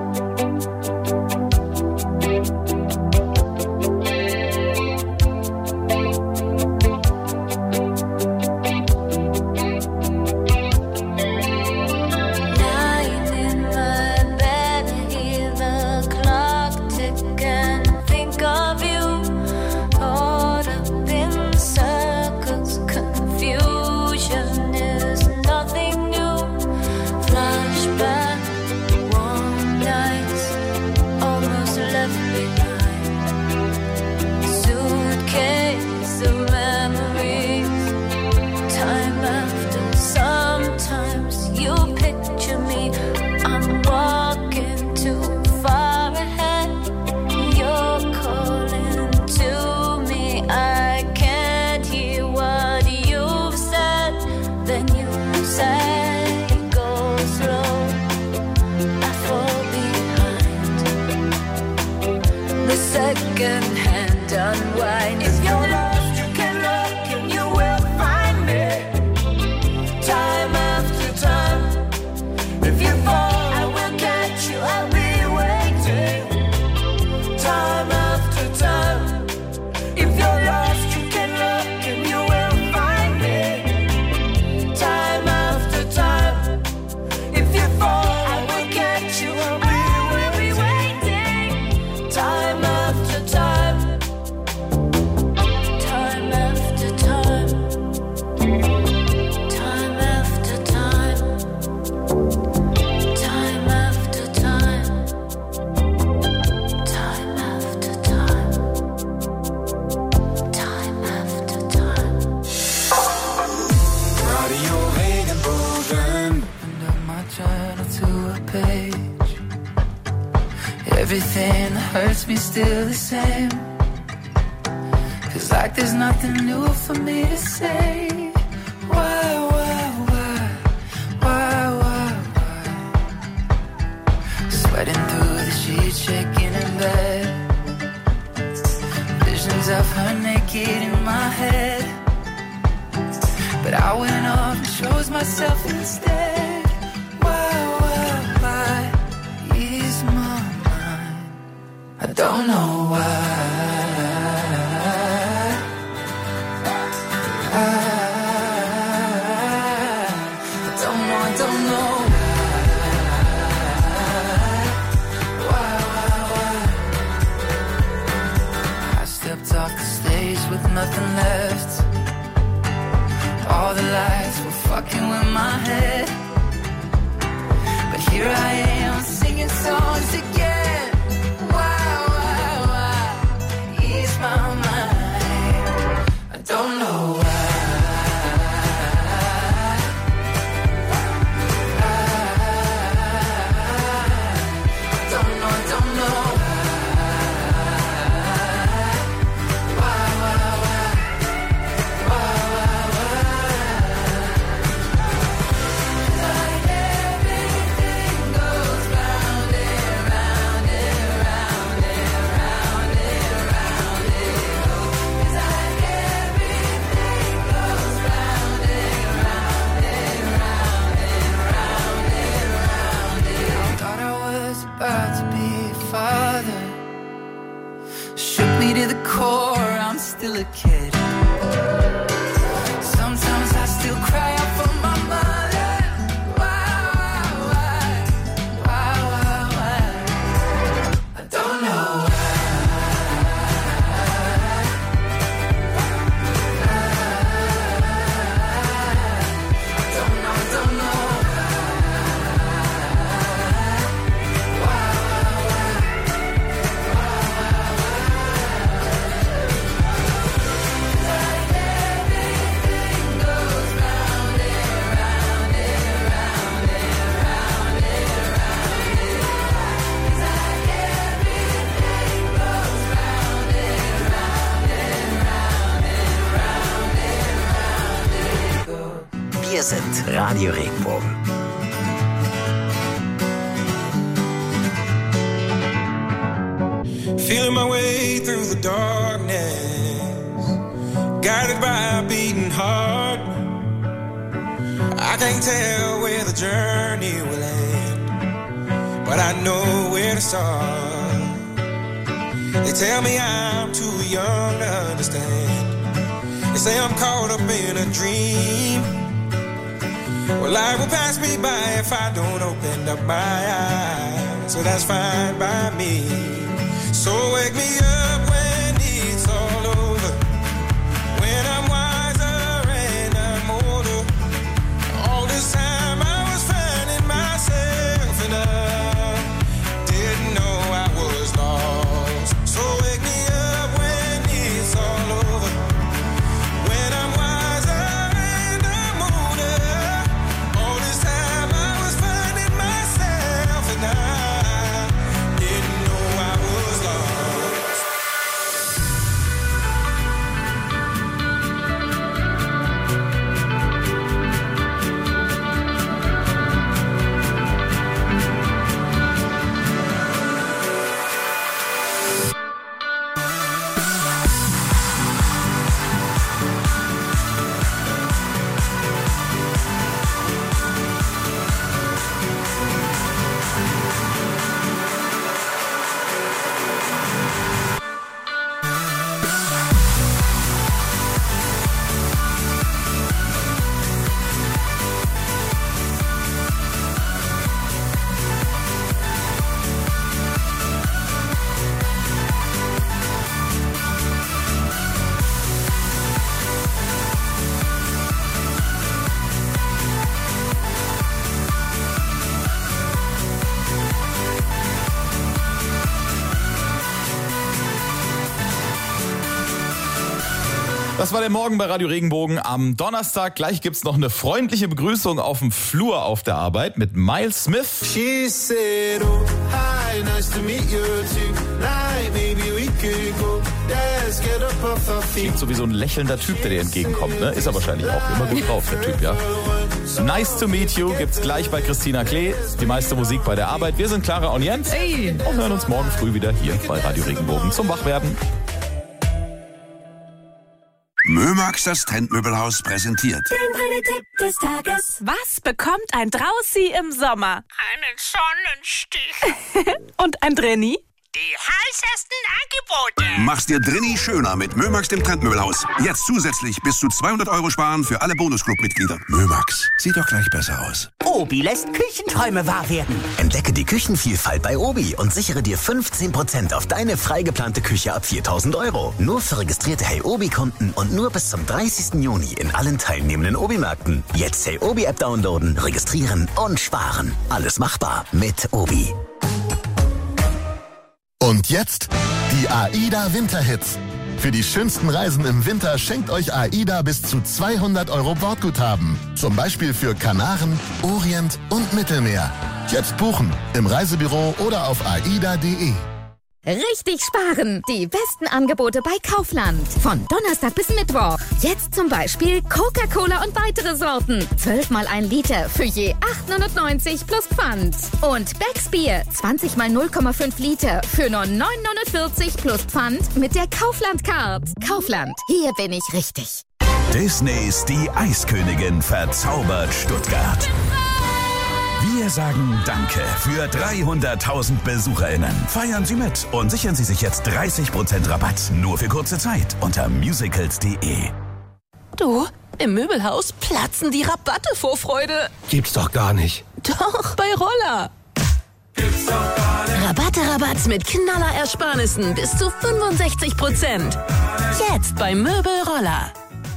Lying in my bed, hear the clock tick and think of you. Caught up in circles, confusion is nothing new. Flashback, warm nights, almost left behind. Suitcase of memories, time after. Sometimes you picture me, I'm walking too far ahead. You're calling to me, I can't hear what you've said. Then you say, go slow, I fall behind. The second hand unwind. If you're lost, you can look and you will find me. Time after time. If you fall, I will catch you, I'll be waiting. Time after time. If you're lost, you can look and you will find me. Time after time. If you fall, I will catch you, I'll be, will be waiting. Time after time. Time after time. Time after time. Time after time. Time after time. Time after time. Radio Regenbogen. Opened up my journal to a page. Everything that hurts me still the same. Feels like there's nothing new for me to say. Why, why, why, why, why, why? Sweating through the sheets, shaking in bed. Visions of her naked in my head. But I went off and chose myself instead. Why, why, why ease my mind? I don't know why. I, I don't know, I don't know why, why, why. I stepped off the stage with nothing left. All the lights were fucking with my head. But here I am singing songs again. Why, why, why ease my mind? I don't know why. father. Shook me to the core, I'm still a kid. Sometimes I still cry out for my mother. Why, why, why, why, why? I don't know why. I don't know, I don't know. Wir sind Radio Regenbogen. Feeling my way through the darkness, guided by a beating heart. I can't tell where the journey will end, but I know where to start. They tell me I'm too young to understand. They say I'm caught up in a dream. Well, life will pass me by if I don't open up my eyes. So that's fine by me. So wake me up when it's all over, when I'm wiser and I'm older. All this time I was finding myself and I didn't know I was lost. So wake me up when it's all over, when I'm wiser and I'm older. All this time I was finding myself and I didn't know I was lost. Das war der Morgen bei Radio Regenbogen am Donnerstag. Gleich gibt's noch eine freundliche Begrüßung auf dem Flur auf der Arbeit mit Miles Smith. She said, oh, hi, nice to meet you tonight. Maybe we could go. Let's get up off our feet. Klingt so wie so ein lächelnder Typ, der dir entgegenkommt, ne? Ist er wahrscheinlich auch immer gut drauf, der Typ, ja. Nice to meet you gibt's gleich bei Christina Klee. Die meiste Musik bei der Arbeit. Wir sind Clara und Jens. Hey. Und hören uns morgen früh wieder hier bei Radio Regenbogen zum Wachwerden. Mömax, das Trendmöbelhaus, präsentiert. Der Tipp des Tages. Was bekommt ein Draußi im Sommer? Einen Sonnenstich. Und ein Drenni? Die heißesten Angebote. Mach's dir drinni schöner mit Mömax, dem Trendmöbelhaus. Jetzt zusätzlich bis zu zweihundert Euro sparen für alle Bonusclub-Mitglieder. Mömax, sieht doch gleich besser aus. Obi lässt Küchenträume wahr werden. Entdecke die Küchenvielfalt bei Obi und sichere dir fünfzehn Prozent auf deine frei geplante Küche ab viertausend Euro. Nur für registrierte Hey Obi-Kunden und nur bis zum dreißigsten Juni in allen teilnehmenden Obi-Märkten. Jetzt Hey Obi-App downloaden, registrieren und sparen. Alles machbar mit Obi. Und jetzt die AIDA Winterhits. Für die schönsten Reisen im Winter schenkt euch AIDA bis zu zweihundert Euro Bordguthaben. Zum Beispiel für Kanaren, Orient und Mittelmeer. Jetzt buchen im Reisebüro oder auf aida punkt de. Richtig sparen! Die besten Angebote bei Kaufland. Von Donnerstag bis Mittwoch. Jetzt zum Beispiel Coca-Cola und weitere Sorten. zwölf mal ein Liter für je acht neunundneunzig plus Pfand. Und Becks Bier zwanzig mal null Komma fünf Liter für nur neun neunundvierzig plus Pfand mit der Kaufland-Card. Kaufland, hier bin ich richtig. Disneys Die Eiskönigin verzaubert Stuttgart. Wir Wir sagen Danke für dreihunderttausend BesucherInnen. Feiern Sie mit und sichern Sie sich jetzt dreißig Prozent Rabatt. Nur für kurze Zeit unter musicals punkt de. Du, im Möbelhaus platzen die Rabatte vor Freude. Gibt's doch gar nicht. Doch, bei Roller. Gibt's doch gar nicht. Rabatte, Rabatt mit Knallerersparnissen bis zu fünfundsechzig Prozent. Jetzt bei Möbel Roller.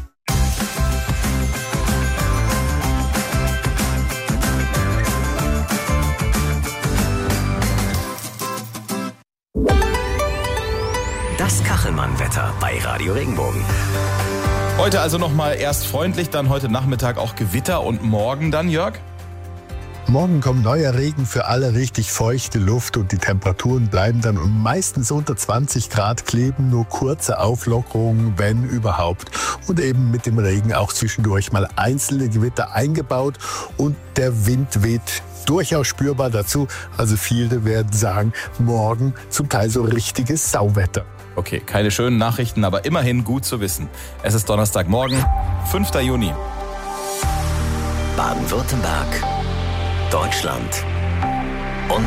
Das Kachelmann-Wetter bei Radio Regenbogen. Heute also nochmal erst freundlich, dann heute Nachmittag auch Gewitter und morgen dann, Jörg? Morgen kommt neuer Regen für alle, richtig feuchte Luft und die Temperaturen bleiben dann meistens unter zwanzig Grad kleben, nur kurze Auflockerungen, wenn überhaupt. Und eben mit dem Regen auch zwischendurch mal einzelne Gewitter eingebaut und der Wind weht durchaus spürbar dazu. Also viele werden sagen, morgen zum Teil so richtiges Sauwetter. Okay, keine schönen Nachrichten, aber immerhin gut zu wissen. Es ist Donnerstagmorgen, fünfter Juni. Baden-Württemberg, Deutschland.